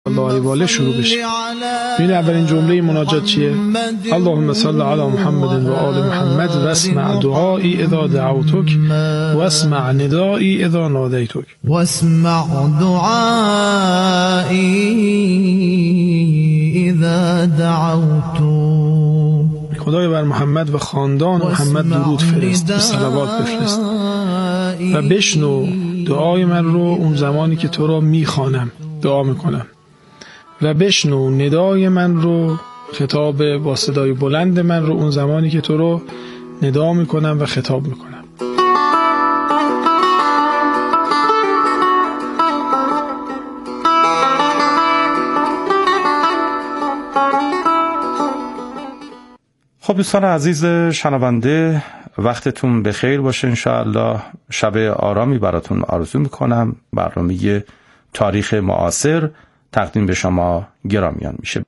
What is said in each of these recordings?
الله علیه و آله شروع بشه. این اولین جمله مناجات چیه؟ اللهم صل علی محمد و آل محمد و اسمع دعایی اذا دعوتک و اسمع ندایی اذا نادیتک. و اسمع دعایی اذا دعوتک. خدای بر محمد و خاندان محمد درود فرست و صلوات بفرست و بشنو دعای من رو اون زمانی که تو را میخوانم دعا میکنم و بشنو ندای من رو، خطاب با صدای بلند من رو اون زمانی که تو رو ندا میکنم و خطاب میکنم. خب دوستان عزیز شنونده، وقتتون بخیر باشه. انشاءالله شب آرامی براتون آرزو میکنم. برنامه تاریخ معاصر تقدیم به شما گرامیان میشه.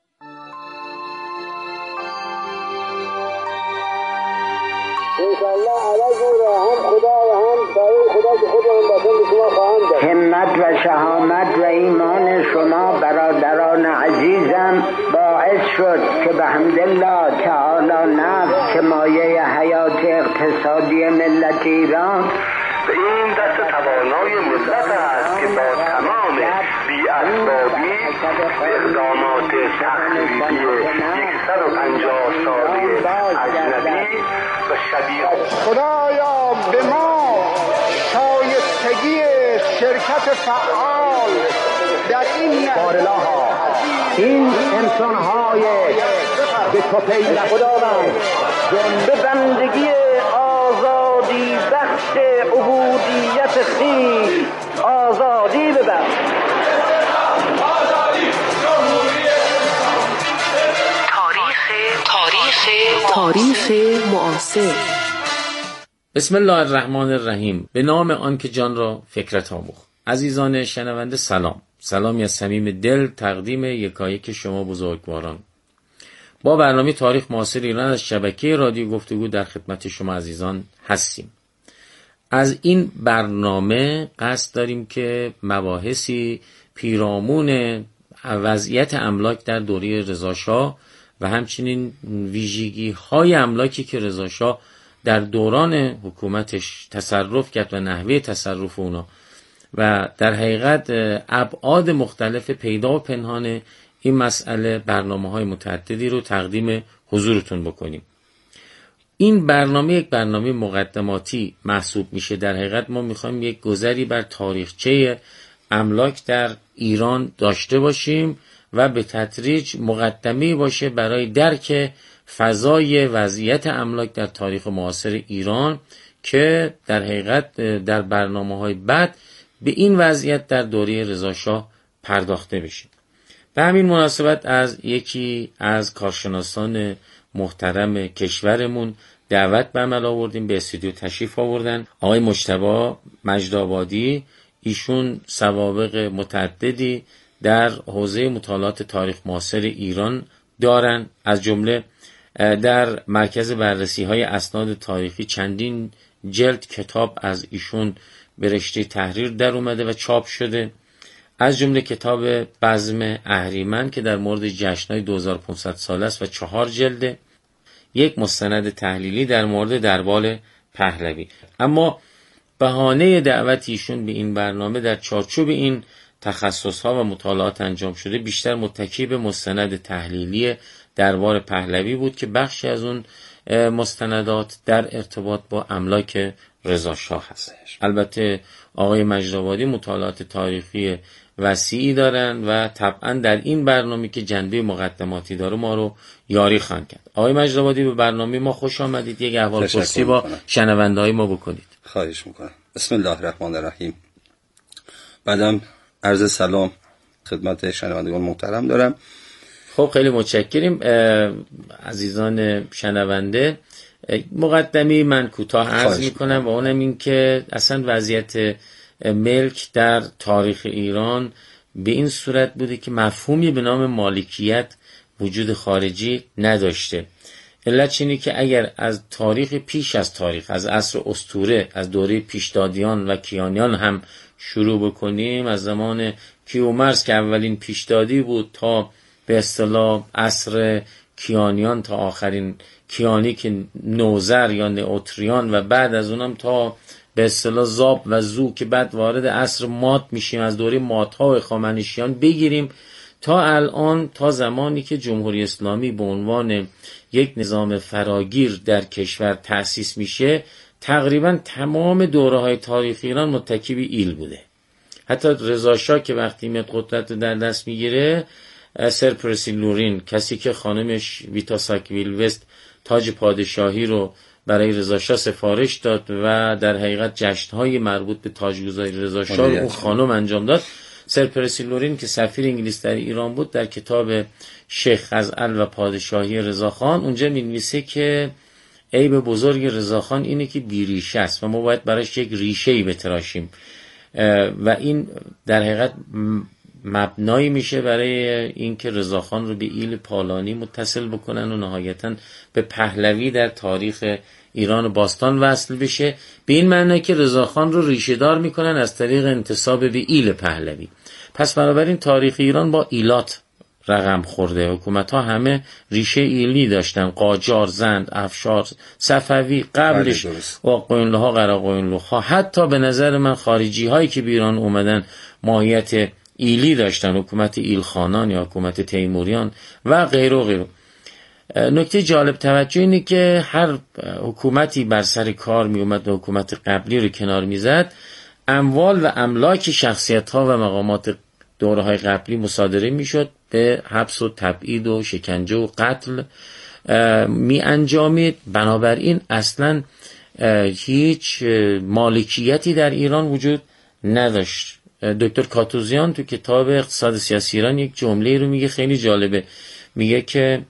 همت و شهامت و ایمان شما برادران عزیزم باعث شد که به حمدالله تعالی نفت که مایه حیات اقتصادی ملت ایران به این دست توانای ملت است که با تمام بی‌اسبابی اقدامات تخریبی 150 ساله اجنبی و شبیه خدایا به ما شایستگی شرکت فعال در این بارلاها این انسان‌های به تو پیوسته خداوند به بندگی آزادی بخش عبودیت خویش آزادی ببخش. تاریخ معاصر. بسم الله الرحمن الرحیم. به نام آن که جان را فکرت آموخت. عزیزان شنونده سلام. سلامی از صمیم دل تقدیم یکایک شما بزرگواران. با برنامه تاریخ معاصر ایران از شبکه رادیو گفتگو در خدمت شما عزیزان هستیم. از این برنامه قصد داریم که مباحثی پیرامون وضعیت املاک در دوره رضاشاه و همچنین ویژگی های املاکی که رضاشاه در دوران حکومتش تصرف کرد و نحوه تصرف اونا و در حقیقت ابعاد مختلف پیدا و پنهان این مسئله برنامه‌های متعددی رو تقدیم حضورتون بکنیم. این برنامه یک برنامه مقدماتی محسوب میشه. در حقیقت ما میخوایم یک گذری بر تاریخچه املاک در ایران داشته باشیم و به تدریج مقدمه باشه برای درک فضای وضعیت املاک در تاریخ معاصر ایران که در حقیقت در برنامه‌های بعد به این وضعیت در دوره رضاشاه پرداخته بشه. به همین مناسبت از یکی از کارشناسان محترم کشورمون دعوت به عمل آوردیم، به استودیو تشریف آوردن آقای مجتبی مجدآبادی. ایشون سوابق متعددی در حوزه مطالعات تاریخ معاصر ایران دارن، از جمله در مرکز بررسی‌های اسناد تاریخی چندین جلد کتاب از ایشون به رشته تحریر در اومده و چاپ شده، از جمله کتاب بزم اهریمن که در مورد جشن‌های 2500 ساله است و 4 جلده، یک مستند تحلیلی در مورد دربار پهلوی. اما بهانه دعوت ایشون به این برنامه در چارچوب این تخصص‌ها و مطالعات انجام شده بیشتر متکی به مستند تحلیلی دربار پهلوی بود که بخشی از اون مستندات در ارتباط با املاک رضاشاه هست. البته آقای مجدآبادی مطالعات تاریخی وسیعی دارن و طبعا در این برنامه که جنبه مقدماتی داره ما رو یاری خواهند کرد. آقای مجدآبادی به برنامه ما خوش آمدید. یک احوالپرسی با شنونده‌های ما بکنید. خواهش میکنم. بسم الله الرحمن الرحیم. بعدم عرض سلام خدمت شنوندگان محترم دارم. خب خیلی متشکریم عزیزان شنونده. مقدمه من کوتاه عرض میکنم و اونم این که اصلا وضعیت ملک در تاریخ ایران به این صورت بوده که مفهومی به نام مالکیت وجود خارجی نداشته. علت اینه که اگر از تاریخ پیش از تاریخ، از عصر اسطوره، از دوره پیشدادیان و کیانیان هم شروع بکنیم، از زمان کیومرث که اولین پیشدادی بود تا به اصطلاح عصر کیانیان تا آخرین کیانی که نوذر یا نئوتریان و بعد از اونم تا به اصطلاح زاب و زو که بعد وارد عصر مات میشیم، از دوره مات‌ها و هخامنشیان بگیریم تا الان، تا زمانی که جمهوری اسلامی به عنوان یک نظام فراگیر در کشور تأسیس میشه، تقریبا تمام دوره‌های تاریخی ایران متکی به ایل بوده. حتی رضا شاه که وقتی میاد قدرت رو در دست میگیره، سر پرسی لورین، کسی که خانمش ویتا ساکویل وست تاج پادشاهی رو برای رضا شاه سفارش داد و در حقیقت جشن‌های مربوط به تاجگذاری رضا شاه اون خانم انجام داد. سر پرسی لورین که سفیر انگلیس در ایران بود، در کتاب شیخ خزعل و پادشاهی رضاخان اونجا می‌نویسه که عیب بزرگ رضاخان اینه که بیریشه است و ما باید براش یک ریشه‌ای بتراشیم و این در حقیقت مبنایی میشه برای اینکه رضاخان رو به ایل پالانی متصل بکنن و نهایتاً به پهلوی در تاریخ ایران و باستان وصل بشه، به این معنی که رضاخان رو ریشه دار میکنن از طریق انتساب به ایل پهلوی. پس بنابراین تاریخ ایران با ایلات رقم خورده. حکومت‌ها همه ریشه ایلی داشتن، قاجار، زند، افشار، صفوی، قبلش قاقوینلوها، قراقوینلوها، حتی به نظر من خارجی هایی که به ایران اومدن ماهیت ایلی داشتن، حکومت ایلخانان یا حکومت تیموریان و غیره و غیره. نکته جالب توجه اینه که هر حکومتی بر سر کار می اومد و حکومت قبلی رو کنار میزد، اموال و املاک شخصیت ها و مقامات دوره های قبلی مصادره میشد، به حبس و تبعید و شکنجه و قتل می انجامید. بنابراین اصلا هیچ مالکیتی در ایران وجود نداشت. دکتر کاتوزیان تو کتاب اقتصاد سیاسی ایران یک جمله رو میگه خیلی جالبه، میگه که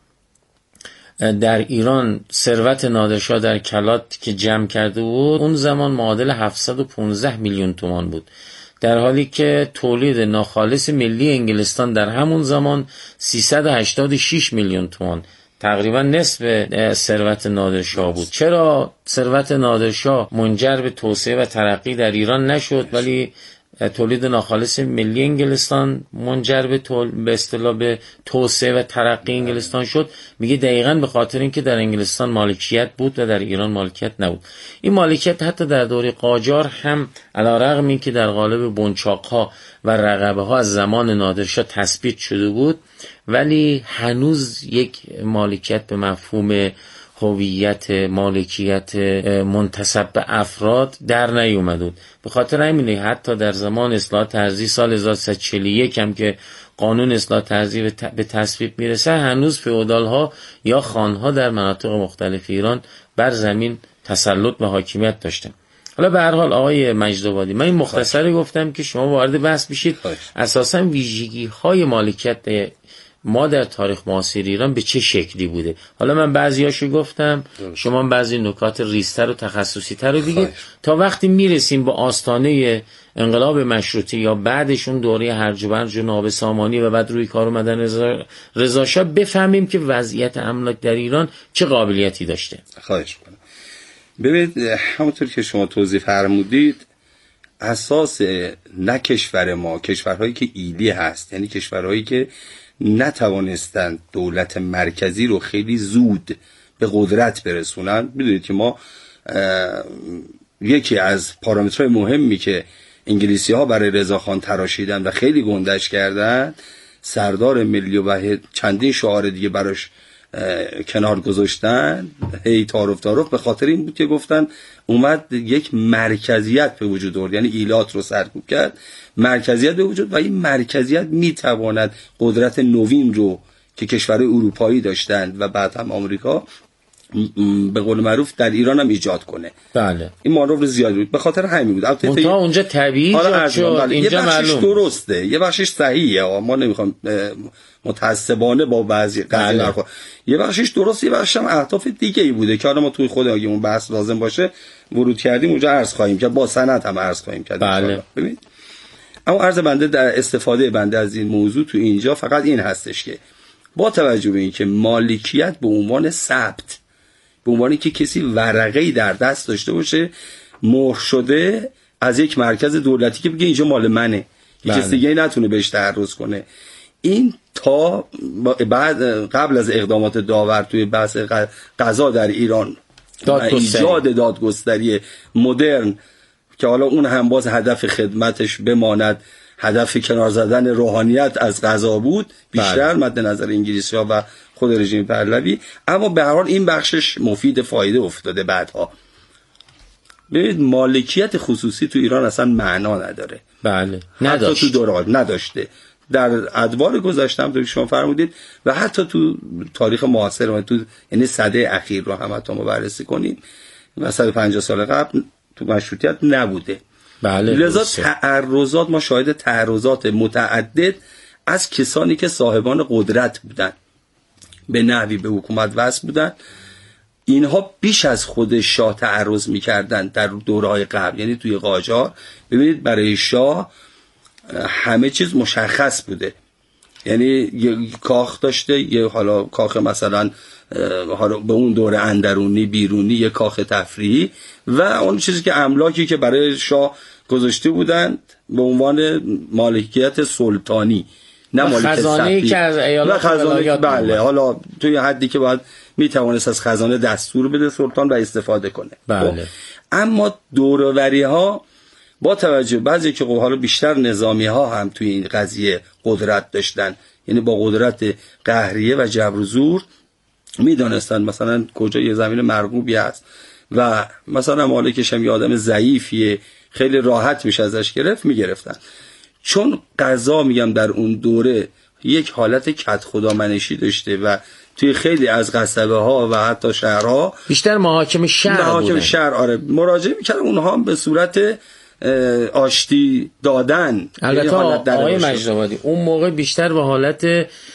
در ایران ثروت نادرشاه در کلات که جمع کرده بود اون زمان معادل 715 میلیون تومان بود، در حالی که تولید ناخالص ملی انگلستان در همون زمان 386 میلیون تومان، تقریبا نصف ثروت نادرشاه بود. چرا ثروت نادرشاه منجر به توسعه و ترقی در ایران نشد ولی تولید ناخالص ملی انگلستان منجر به اصطلاح به توسعه و ترقی انگلستان شد؟ میگه دقیقاً به خاطر اینکه در انگلستان مالکیت بود و در ایران مالکیت نبود. این مالکیت حتی در دوره قاجار هم علیرغم اینکه در قالب بنچاق‌ها و رقبه‌ها از زمان نادرشاه تثبیت شده بود، ولی هنوز یک مالکیت به مفهوم هویت، مالکیت منتسب به افراد در نیومد بود. به خاطر همینه حتی در زمان اصلاح طرزی سال 1341 هم که قانون اصلاح طرزی به تصویب میرسه، هنوز فئودال‌ها یا خان‌ها در مناطق مختلف ایران بر زمین تسلط و حاکمیت داشتن. حالا به هر حال آقای مجدآبادی، من این مختصری گفتم که شما وارد بحث بشید اساساً ویژگی‌های مالکیت ما در تاریخ معاصر ایران به چه شکلی بوده. حالا من بعضیاشو گفتم، شما بعضی نکات ریزتر و تخصصی‌تر رو بگید تا وقتی میرسیم به آستانه انقلاب مشروطه یا بعدشون دوره هرج و مرج و ناب سامانی و بعد روی کار اومدن رضا شاه بفهمیم که وضعیت املاک در ایران چه قابلیتی داشته. خواهش می‌کنم. ببینید همونطور که شما توضیح فرمودید، اساس نه کشور ما، کشورهایی که ایلی هست، یعنی کشورهایی که نتوانستند دولت مرکزی رو خیلی زود به قدرت برسونن. میدونید که ما یکی از پارامترهای مهمی که انگلیسی ها برای رضاخان تراشیدن و خیلی گندش کردن، سردار ملی و چندین شعار دیگه براش کنار گذاشتن، هی تعارف به خاطر این بود که گفتن اومد یک مرکزیت به وجود آورد، یعنی ایلات رو سرکوب کرد، مرکزیت به وجود و این مرکزیت میتواند قدرت نوین رو که کشورهای اروپایی داشتند و بعد هم آمریکا به قول معروف در ایران هم ایجاد کنه. بله این مانور رو زیاد بود، به خاطر همین بود. البته اونجا طبیعی شد، اینجا معلوم درسته، یه بخشش صحیحه، ما نمیخوام متعصبانه با بعضی قضیه نرخوا، یه بخشش درست، یه بخشش هم اهداف دیگه ای بوده که حالا ما توی خود اگه اون بحث لازم باشه ورود کردیم اونجا عرض خواهیم کرد، با سند هم عرض خواهیم کرد. بله. ببین اما عرض بنده در استفاده بنده از این موضوع تو اینجا فقط این هستش که با توجه به اینکه مالکیت به عنوان ثبت، به عنوانی که کسی ورقه‌ای در دست داشته باشه مهر شده از یک مرکز دولتی که بگه اینجا مال منه، کسی دیگه نتونه بهش تعرض کنه. این تا بعد قبل از اقدامات داور توی بحث قضا در ایران، ایجاد دادگستری مدرن که حالا اون هم باز هدف خدمتش بماند هدف کنار زدن روحانیت از قضا بود بیشتر مد نظر انگلیسی‌ها و خود رژیم پهلوی، اما به هر حال این بخشش مفید فایده افتاده بعدها. ببینید مالکیت خصوصی تو ایران اصلا معنا نداره. بله نداشت. حتی تو دوران نداشته، در ادوار گذشته هم شما فرمودید و حتی تو تاریخ معاصر و تو یعنی سده اخیر رو هم حتی ما بررسی کنیم مثلا 50 سال قبل تو مشروطیت نبوده. بله. لذا تعرضات، ما شاهد تعرضات متعدد از کسانی که صاحبان قدرت بودن به نحوی به حکومت وصل بودن، اینها بیش از خود شاه تعرض می‌کردن در دوره‌های قبل. یعنی توی قاجار ببینید برای شاه همه چیز مشخص بوده، یعنی یه کاخ داشته، یه حالا کاخ مثلا حالا به اون دوره اندرونی بیرونی، یه کاخ تفریحی و اون چیزی که املاکی که برای شاه گذاشته بودند به عنوان مالکیت سلطانی، نه مالکیت خزانه‌ای که از ایالات ولایات. بله، حالا توی حدی که باید میتوانست از خزانه دستور بده سلطان و استفاده کنه. بله. اما دوروری‌ها با توجه بعضی که حالا بیشتر نظامی ها هم توی این قضیه قدرت داشتن، یعنی با قدرت قهریه و جبر و زور میدانستن مثلا کجا یه زمین مرغوبی هست و مثلا مالکش هم یه آدم ضعیفیه خیلی راحت میشه ازش گرفت، میگرفتن. چون قضا میگم در اون دوره یک حالت کد خدا منشی داشته و توی خیلی از قصبه ها و حتی شهرها بیشتر محاکم شهر بودن. آره مراجعه میکردن اونها هم به صورت آشتی دادن. البته آقای مجدآبادی اون موقع بیشتر به حالت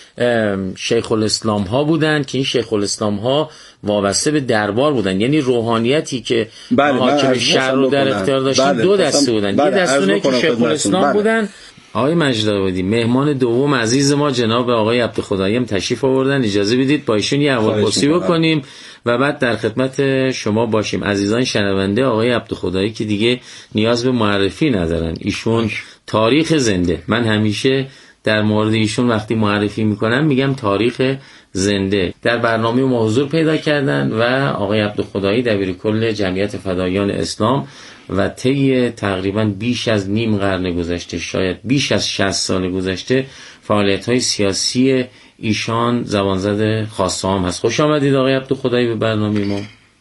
شیخ الاسلام ها بودن که این شیخ الاسلام ها وابسته به دربار بودن، یعنی روحانیتی که محاکم شهر رو در اختیار داشتن. دو دسته بودن. یه دستونه که شیخ الاسلام بودن. آقای مجدآبادی مهمان دوم عزیز ما جناب آقای عبدالخدایی تشریف آوردن، اجازه بدید با ایشون یه احوالپرسی بکنیم و بعد در خدمت شما باشیم. عزیزان شنونده، آقای عبدالخدایی که دیگه نیاز به معرفی ندارن، ایشون تاریخ زنده. من همیشه در مورد ایشون وقتی معرفی میکنم میگم تاریخ زنده. در برنامه ما حضور پیدا کردن و آقای عبدالخدایی دبیرکل جمعیت فدایان اسلام و طی تقریبا بیش از نیم قرن گذشته، شاید بیش از 60 سال گذشته، فعالیت‌های سیاسی ایشان زبانزد خاصه هم هست. خوش آمدید آقای عبدالخدایی به برنامه ما.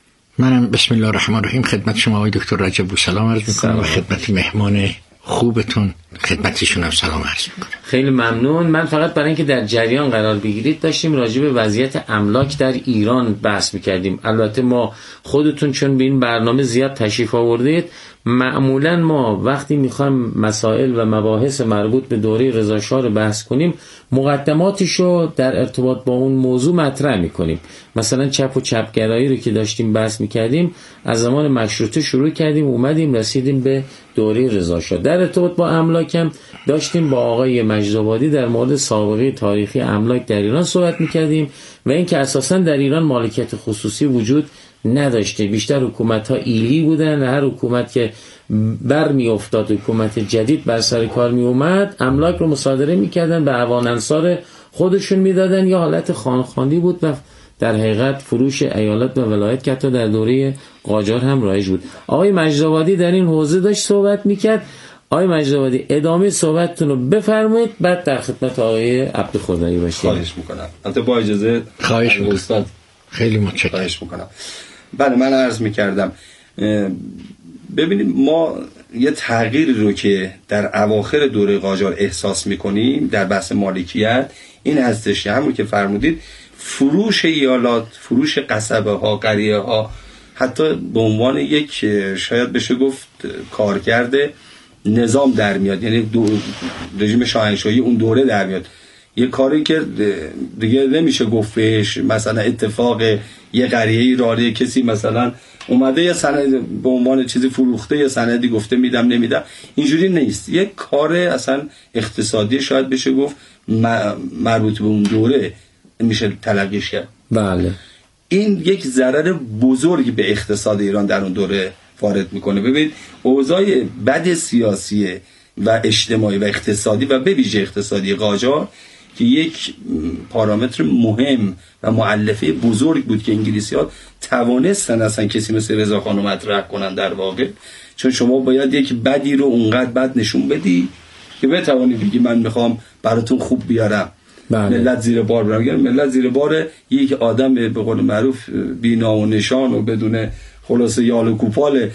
منم بسم الله الرحمن الرحیم خدمت شما آقای دکتر رجب سلام عرض می‌کنم و خدمت مهمان خوبتون خدمتشون هم سلام عرض می‌کنم. خیلی ممنون. من فقط برای اینکه در جریان قرار بگیرید داشتیم راجع به وضعیت املاک در ایران بحث می‌کردیم. البته ما خودتون چون به این برنامه زیاد تشریف آوردید، معمولا ما وقتی میخوایم مسائل و مباحث مربوط به دوره رضا شاه رو بحث کنیم مقدماتشو در ارتباط با اون موضوع مطرح میکنیم. مثلا چپ و چپگرایی رو که داشتیم بحث میکردیم از زمان مشروطه شروع کردیم، اومدیم رسیدیم به دوره رضا شاه. در ارتباط با املاکم داشتیم با آقای مجدآبادی در مورد سابقه تاریخی املاک در ایران صحبت میکردیم و اینکه اساسا در ایران مالکیت خصوصی وجود نداشته. بیشتر حکومت ها ایلی بودن و هر حکومت که بر می افتاد، حکومت جدید بر سر کار می اومد، املاک رو مصادره می کردن، به عوان انصار خودشون می دادن یا حالت خانخانی بود و در حقیقت فروش ایالت و ولایت که حتی در دوره قاجار هم رایج بود. آقای مجدآبادی در این حوزه داشت صحبت می کرد. آقای مجدآبادی ادامه صحبتتون رو بفرمایید، بعد در خدمت آقای عبدالخدایی باشید. خواهش میکنم. البته با اجازه خواهش میکنم. خیلی متشکرم. خواهش میکنم. بله من عرض میکردم ببینید ما یه تغییری رو که در اواخر دوره قاجار احساس میکنیم در بحث مالکیت این هستش، همون که فرمودید فروش ایالات، فروش قصبه ها، قریه ها، حتی به عنوان یک شاید بشه گفت کارکرد نظام در میاد، یعنی رژیم شاهنشاهی اون دوره در میاد. یه کاری که دیگه نمیشه گفتش مثلا اتفاق یه قریه‌ای راره کسی مثلا اومده یه سند به عنوان چیزی فروخته، یه سندی گفته میدم نمیدم، اینجوری نیست. یه کار اصلا اقتصادی شاید بشه گفت مربوط به اون دوره میشه تلقیش کرد. بله. این یک ضرر بزرگی به اقتصاد ایران در اون دوره وارد میکنه. ببینید اوضاع بد سیاسی و اجتماعی و اقتصادی و به ویژه اقتصادی قاجار که یک پارامتر مهم و مؤلفه بزرگ بود که انگلیسی‌ها توانستن اصلا کسی مثل رضاخان رو مطرح کنن در واقع. چون شما باید یک بدی رو اونقدر بد نشون بدی که بتوانی بگی من میخوام براتون خوب بیارم. ملت زیر بار برم. ملت زیر بار یک آدم به قول معروف بی‌نام و نشان و بدون خلاصه یال و کوپال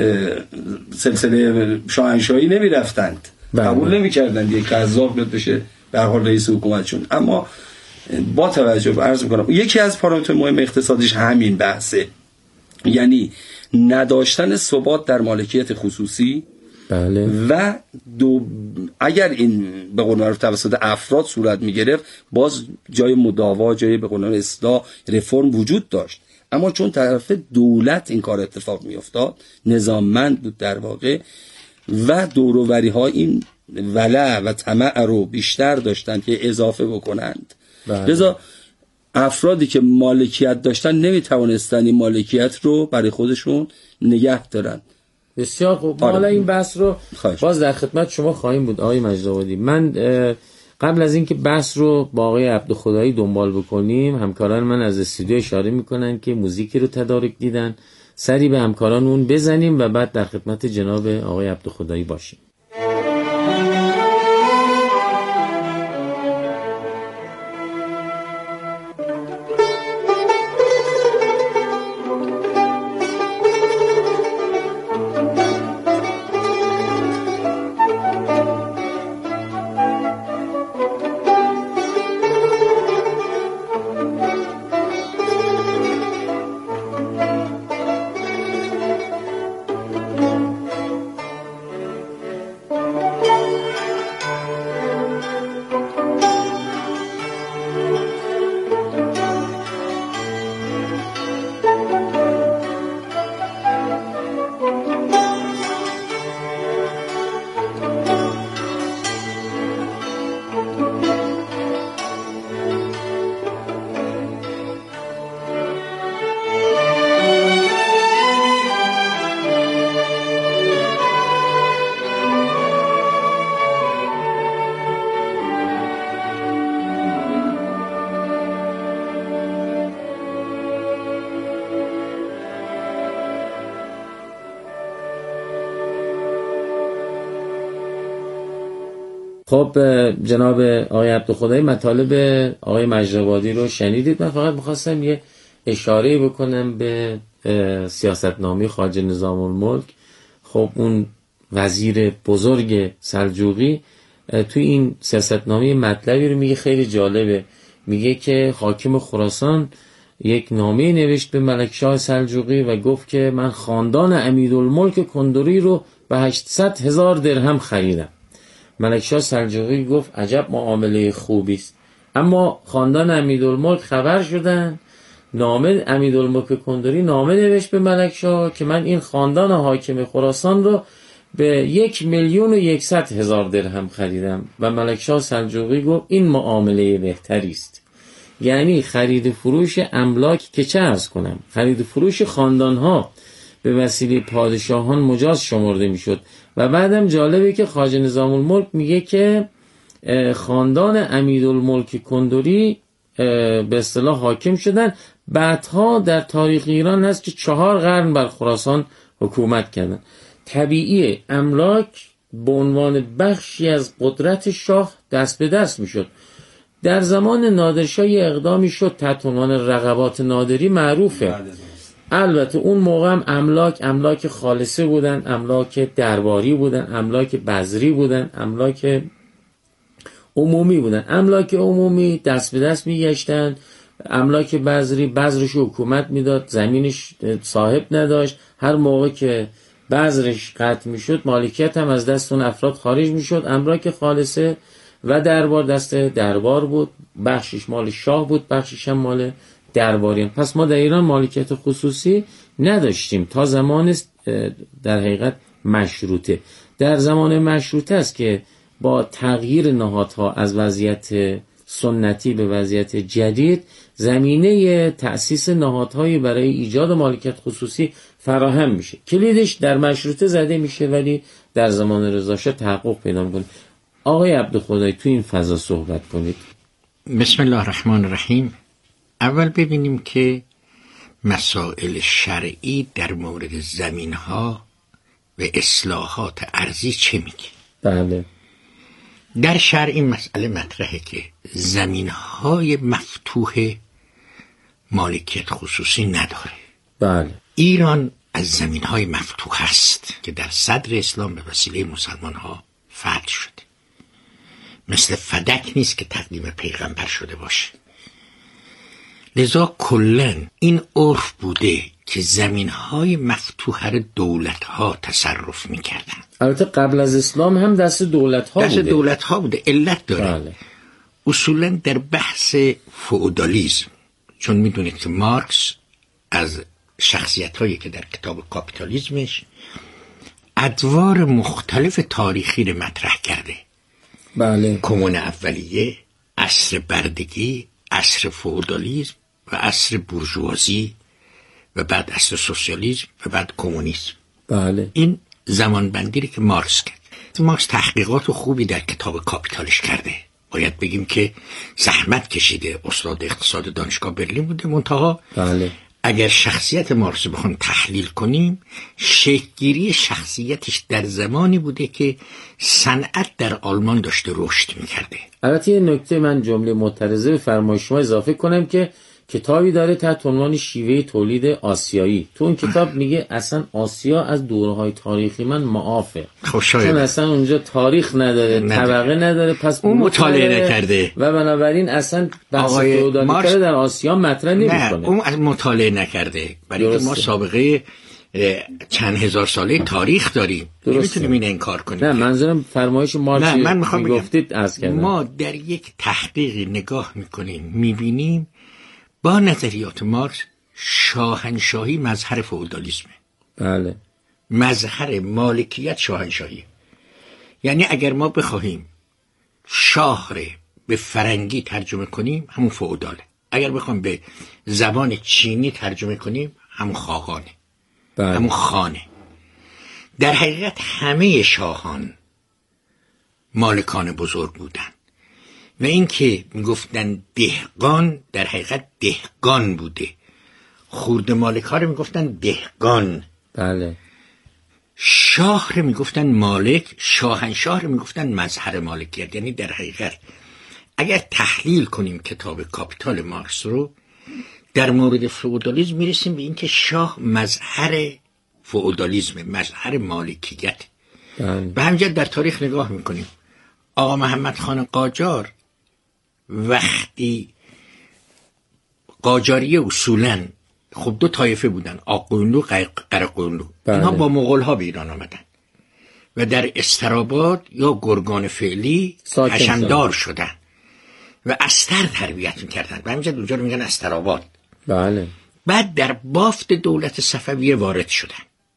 سلسله شاهنشاهی نمیرفتند، قبول نمیکردند یک قذاق بیاد بشه به حال رئیس حکومتشون. اما با توجه به عرض میکنم یکی از پارامتر مهم اقتصادیش همین بحثه، یعنی نداشتن ثبات در مالکیت خصوصی. بله. و اگر این به قول معروف توسط افراد صورت میگرفت باز جای مداوا، جای به قول معروف اصلاح، رفرم وجود داشت. اما چون طرف دولت این کار اتفاق میافتاد، نظاممند بود در واقع و دوروبری ها این ولع و طمع رو بیشتر داشتن که اضافه بکنند. لذا افرادی که مالکیت داشتن نمیتوانستن این مالکیت رو برای خودشون نگه دارن. بسیار خوب. حالا این بحث رو باز در خدمت شما خواهیم بود آقای مجدآبادی. من قبل از اینکه بحث رو با آقای عبدخدایی دنبال بکنیم، همکاران من از استودیو اشاره میکنن که موزیکی رو تدارک دیدن، سری به همکاران اون بزنیم و بعد در خدمت جناب آقای عبدخدایی باشیم. خب جناب آقای عبدخدایی مطالب آقای مجدآبادی رو شنیدید. من فقط میخواستم یه اشاره بکنم به سیاستنامه خواجه نظام الملک. خب اون وزیر بزرگ سلجوقی توی این سیاستنامه مطلبی رو میگه خیلی جالبه. میگه که حاکم خراسان یک نامه نوشت به ملکشاه سلجوقی و گفت که من خاندان امیرالملک کندوری رو به 800,000 درهم خریدم. ملکشاه سلجوقی گفت عجب معامله خوبی است. اما خاندان امیرالملک خبر شدن، نامه امیرالملک کندوری نامه نوشت به ملکشاه که من این خاندان حاکم خراسان رو به 1,100,000 درهم خریدم و ملکشاه سلجوقی گفت این معامله بهتری است. یعنی خرید فروش املاک که چه عرض کنم، خرید فروش خاندانها به وسیله پادشاهان مجاز شمرده میشد. و بعدم جالبه که خواجه نظام الملک میگه که خاندان امیرالملک کندوری به اصطلاح حاکم شدن. بعدها در تاریخ ایران هست که 4 قرن بر خراسان حکومت کردن. طبیعیه املاک به عنوان بخشی از قدرت شاه دست به دست میشد. در زمان نادرشاه اقدامی شد تحت عنوان رقبات نادری، معروفه. البته اون موقع هم املاک خالصه بودن، املاک درباری بودن، املاک بذری بودن، املاک عمومی بودن. املاک عمومی دست به دست میگشتن، املاک بذری بذرش حکومت میداد، زمینش صاحب نداشت. هر موقع که بذرش قطع میشد مالکیت هم از دست اون افراد خارج میشد. املاک خالصه و دربار دست دربار بود، بخشش مال شاه بود، بخشش هم مال درباریان. پس ما در ایران مالکیت خصوصی نداشتیم تا زمان در حقیقت مشروطه. در زمان مشروطه است که با تغییر نهادها از وضعیت سنتی به وضعیت جدید زمینه تأسیس نهادهایی برای ایجاد مالکیت خصوصی فراهم میشه. کلیدش در مشروطه زده میشه ولی در زمان رضاشاه تحقق پیدا میکنه. آقای عبدخدایی تو این فضا صحبت کنید. بسم الله الرحمن الرحیم. اول ببینیم که مسائل شرعی در مورد زمینها و اصلاحات ارضی چه میگه. بله. در شرع این مسئله مطرحه که زمینهای مفتوح مالکیت خصوصی نداره. بله. ایران از زمینهای مفتوح است که در صدر اسلام به وسیله مسلمانها فتح شده. مثل فدک نیست که تقدیم پیغمبر شده باشه. لذا کلن این عرف بوده که زمینهای مفتوح را دولتها تصرف میکردن. البته قبل از اسلام هم دست دولتها بوده. دست دولتها بوده. علت داره. بله. اصولا در بحث فئودالیسم، چون میدونید که مارکس از شخصیت‌هایی که در کتاب کاپیتالیسمش ادوار مختلف تاریخی رو مطرح کرده. بله. کمون اولیه، عصر بردگی، عصر فئودالیسم و عصر بورژوازی و بعد عصر سوسیالیسم و بعد کمونیسم. بله. این زمان بندی که مارکس کرد. مارکس تحقیقات خوبی در کتاب کاپیتالش کرده. باید بگیم که زحمت کشیده. استاد اقتصاد دانشگاه برلین بوده. منتها بله. اگر شخصیت مارکس رو بخوایم تحلیل کنیم، شکل‌گیری شخصیتش در زمانی بوده که صنعت در آلمان داشته رشد می‌کرده. البته یه نکته من جمله معترضه به فرمایش شما اضافه کنم که کتابی داره تحت عنوان شیوه تولید آسیایی. تو اون کتاب میگه اصلا آسیا از دوره‌های تاریخی من معافه. چون اصلا اونجا تاریخ نداره، طبقه نداره، پس اون مطالعه نکرده و بنابراین اصلا بحث فئودالیته در آسیا مطرح نمی‌کنه. نه، اون از مطالعه نکرده. برای ما سابقه چند هزار ساله تاریخ داریم. نمیتونیم این انکار کنیم. نه، منظورم فرمایش مارکس میگفتید از کردم. ما در یک تحقیقی نگاه میکنیم، میبینیم با نظریات مارکس شاهنشاهی مظهر فئودالیسمه. بله. مظهر مالکیت شاهنشاهی. یعنی اگر ما بخواهیم شاه رو به فرنگی ترجمه کنیم همون فئوداله. اگر بخوایم به زبان چینی ترجمه کنیم همون خاقانه. بله. همون خانه. در حقیقت همه شاهان مالکان بزرگ بودن و این که میگفتن دهقان در حقیقت دهقان بوده. خورده مالک ها رو میگفتن دهقان. بله. شاه رو میگفتن مالک، شاهنشاه رو میگفتن مظهر مالکیت. یعنی در حقیقت اگر تحلیل کنیم کتاب کاپیتال مارکس رو در مورد فئودالیسم میرسیم به این که شاه مظهر فئودالیسم، مظهر مالکیت. به همین جهت در تاریخ نگاه میکنیم. آقا محمد خان قاجار وقتی قاجاریه اصولاً خب دو طایفه بودن، آقوینلو قرقوینلو. اینها با مغول ها به ایران آمدن و در استراباد یا گرگان فعلی حشمدار شدن و استر تربیت میکردن. به همین جهت اونجا رو میگن استراباد. بله. بعد در بافت دولت صفویه وارد شدن.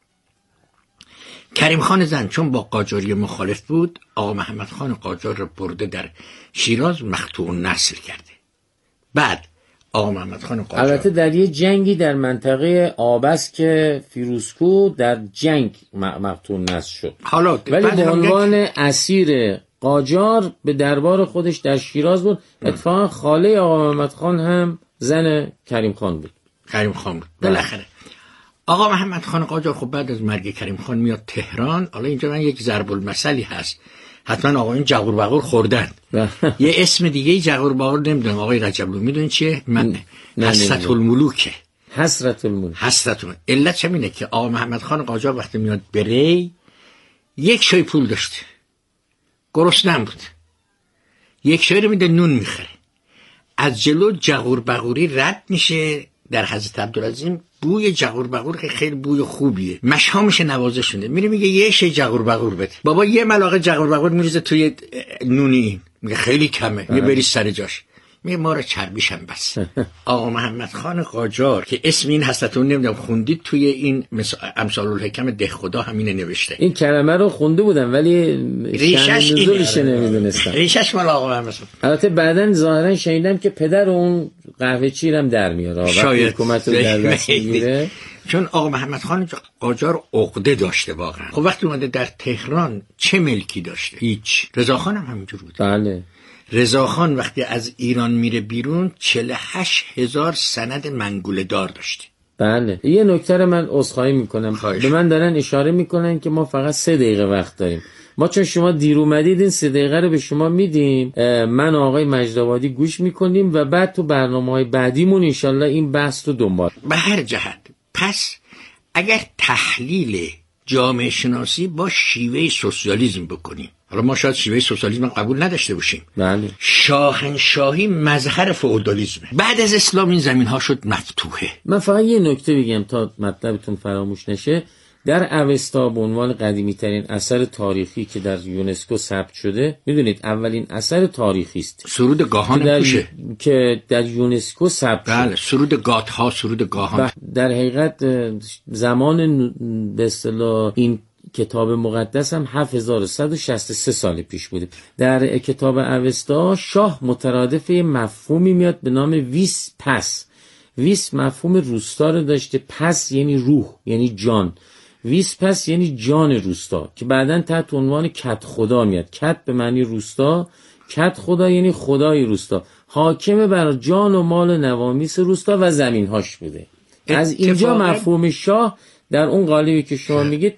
کریم خان زند چون با قاجاری مخالف بود، آقا محمد خان قاجار رو برده در شیراز مقطوع نسل کرده. بعد آقا محمد خان قاجار البته در یه جنگی در منطقه آبس که فیروزکو در جنگ مقطوع نسل شد. ولی به عنوان اسیر قاجار به دربار خودش در شیراز بود. اتفاقا خاله آقا محمد خان هم زن کریم خان بود. کریم خان بود. بالاخره آقا محمد خان قاجار خب بعد از مرگ کریم خان میاد تهران. حالا اینجا من یک ضرب المثلی هست، حتما آقایون جغور بغور خوردن. یه اسم دیگه جغور بغور نمیدونم آقای رجبلو میدونین چیه؟ من حسرت الملوکه. حسرت الملوک. حسرت الملوک. علت اینه که آقا محمد خان قاجار وقتی میاد بری یک شای پول داشته، گرسنه بود، یک شای رو میده نون میخره، از جلو جغور بغوری رد میشه. در حضرت عبدالعظیم بوی جغور بغور که خیلی بوی خوبیه، مشامش نوازش شده، میره میگه یه شی جغور بغور بده. بابا یه ملاقه جغور بغور میریزه توی نونی، میگه خیلی کمه، یه بری سر جاش. میگه ما رو چربیشم بس. آقا محمد خان قاجار که اسم این هستتون نمیدونم خوندید توی این امثال الحکم دهخدا همینه نوشته. این کلمه رو خونده بودم ولی ریشش نمیدونستم. ریشش مال آقا محمد. البته بعداً ظاهرا شنیدم که پدر اون قهوه چیرم در میاره وقتی حکومت رو در دست میگیره، چون آقا محمد خان قاجار عقده داشته واقعا. خب وقتی اومده در تهران چه ملکی داشته؟ هیچ. رضاخان هم همینجور بود. بله. رضاخان وقتی از ایران میره بیرون 48,000 سند منگوله دار داشته. بله. یه نکته رو من عذرخواهی میکنم، به من دارن اشاره میکنن که ما فقط 3 دقیقه وقت داریم. ما چون شما دیر اومدید این 3 دقیقه رو به شما میدیم، من آقای مجدآبادی گوش میکنیم و بعد تو برنامه‌های بعدیمون انشالله این بحث رو دنبال. به هر جهت پس اگر تحلیل جامعه شناسی با شیوه سوسیالیسم بکنیم، حالا ما شاید شیوه سوسیالیسم قبول نداشته باشیم، بله، شاهنشاهی مظهر فئودالیسمه. بعد از اسلام این زمین‌ها شد مفتوحه. من فقط یه نکته بگم تا مطلبتون فراموش نشه. در اوستا به عنوان قدیمی ترین اثر تاریخی که در یونسکو ثبت شده، میدونید اولین اثر تاریخی است سرود گاهان که در یونسکو ثبت شده. بله، سرود گاتها، سرود گاهان. در حقیقت زمان به اصطلاح این کتاب مقدس هم 7163 سال پیش بوده. در کتاب اوستا شاه مترادف مفهومی میاد به نام ویس پس. ویس مفهوم روستا رو داشته، پس یعنی روح، یعنی جان. ویس پس یعنی جان روستا که بعداً تحت عنوان کت خدا میاد. کت به معنی روستا، کت خدا یعنی خدای روستا، حاکم بر جان و مال و نوامیس روستا و زمینهاش بوده. از اینجا مفهوم شاه در اون قالبی که شما میگید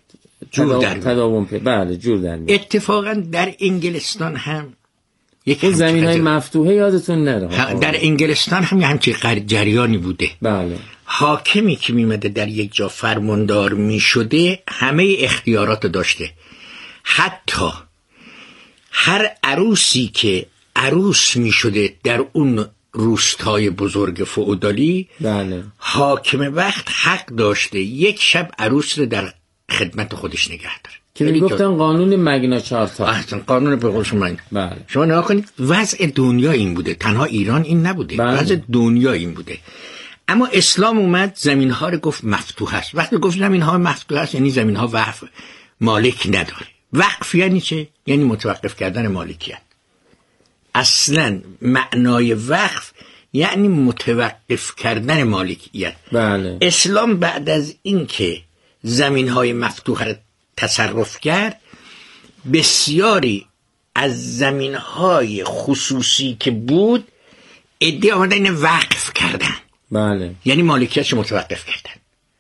تداوم پیدا. بله، جور در میاد. اتفاقاً در انگلستان هم اون زمین‌های مفتوحه یادتون نره. در انگلستان هم همچین جریانی بوده. بله. حاکمی که میمده در یک جا فرماندار میشده همه اختیارات داشته. حتی هر عروسی که عروس میشده در اون روستای بزرگ فئودالی، بله، حاکم وقت حق داشته یک شب عروس رو در خدمت خودش نگه داره که میگفتن قانون مگنا چارتا. احسن، قانون به قول شما. بله. شما نگاه کنید وضع دنیا این بوده، تنها ایران این نبوده. بله. وضع دنیا این بوده. اما اسلام اومد زمین‌ها رو گفت مفتوح است. وقتی گفت زمین‌ها مفتوح است یعنی زمین‌ها وقف مالک نداره. وقف یعنی چه؟ یعنی متوقف کردن مالکیت. اصلا معنای وقف یعنی متوقف کردن مالکیت. بله. اسلام بعد از این که زمین‌های مفتوح رو تصرف کرد، بسیاری از زمین‌های خصوصی که بود عده آمدن این وقف کردن. بله. یعنی مالکیتش متوقف کردن.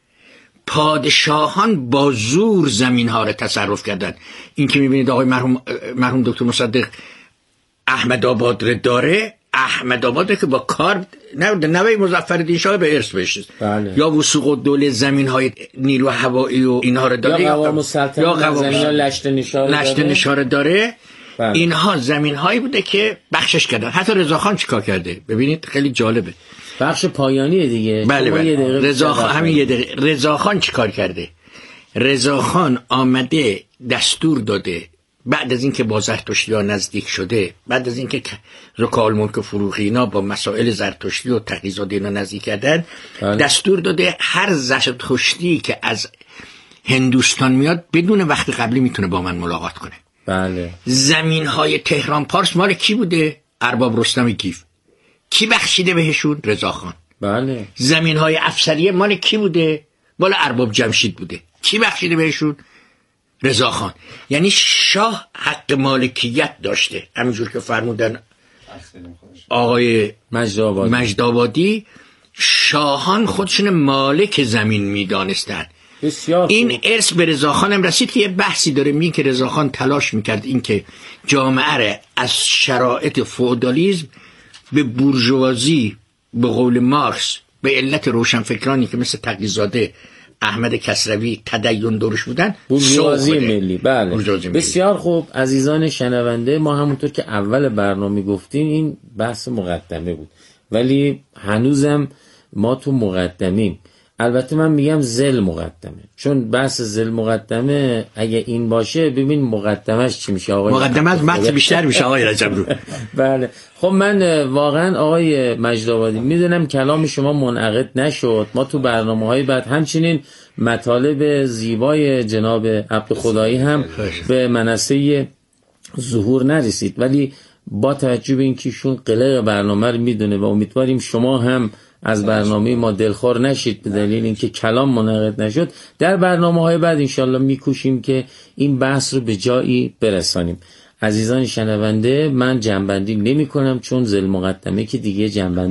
پادشاهان با زور زمین‌ها رو تصرف کردن. این که می‌بینید آقای مرحوم دکتر مصدق احمد آباد رو داره، احمد آباد که با کار نوی مظفرالدین شاه به ارث بشه. بله. یا وثوق الدوله زمین‌های نیرو هوایی و اینها رو داره، یا قوام السلطنه زمین‌ها لشت نشاره داره. بله. اینها زمین‌هایی بوده که بخشش کردن. حتی رضاخان چیکار کرده؟ ببینید خیلی جالبه. بخش پایانیه دیگه. بله. رضاخان چیکار کرده؟ رضاخان آمده دستور داده بعد از اینکه با زرتشتی ها نزدیک شده، بعد از اینکه رکال ملک فروغی اینا با مسائل زرتشتی و تقی‌زاده اینا نزدیک کردن، دستور داده هر زرتشتی که از هندوستان میاد بدون وقت قبلی میتونه با من ملاقات کنه. بله. زمین های تهران پارس مال کی بوده؟ ارباب رستم گیف. کی بخشیده بهشون؟ رضاخان. بله. زمین های افسریه مال کی بوده؟ مال ارباب جمشید بوده. کی بخشیده بهشون؟ رضاخان. یعنی شاه حق مالکیت داشته، همینجور که فرمودن آقای مجدآبادی، شاهان خودشون مالک زمین میدانستن. این ارث به رضاخان هم رسید که یه بحثی داره، میگه که رضاخان تلاش میکرد این که جامعه را از شرایط فئودالیسم به بورژوازی، به قول مارکس به علت روشنفکرانی که مثل تقی‌زاده، احمد کسروی تدین دورش بودن، بورژوازی ملی. بله. بورژوازی ملی. بسیار خوب عزیزان شنونده، ما همونطور که اول برنامه گفتیم این بحث مقدمه بود، ولی هنوزم ما تو مقدمیم. البته من میگم ذل مقدمه، چون بحث ذل مقدمه اگه این باشه ببین مقدمش چی میشه آقای مقدمه از متن بیشتر میشه آقای رجبرو. بله خب من واقعا آقای مجدآبادی میدونم کلام شما منعقد نشد، ما تو برنامه‌های بعد همچنین مطالب زیبای جناب عبدخدایی هم به منصه ظهور نرسید، ولی با توجه به اینکه ایشون قلق برنامه رو میدونه و امیدواریم شما هم از برنامه ما دلخور نشید به دلیل اینکه کلام منعقد نشد، در برنامه‌های بعد انشالله میکوشیم که این بحث رو به جایی برسانیم. عزیزان شنونده، من جنبندی نمی کنم چون ذل مقدمه که دیگه جنبندی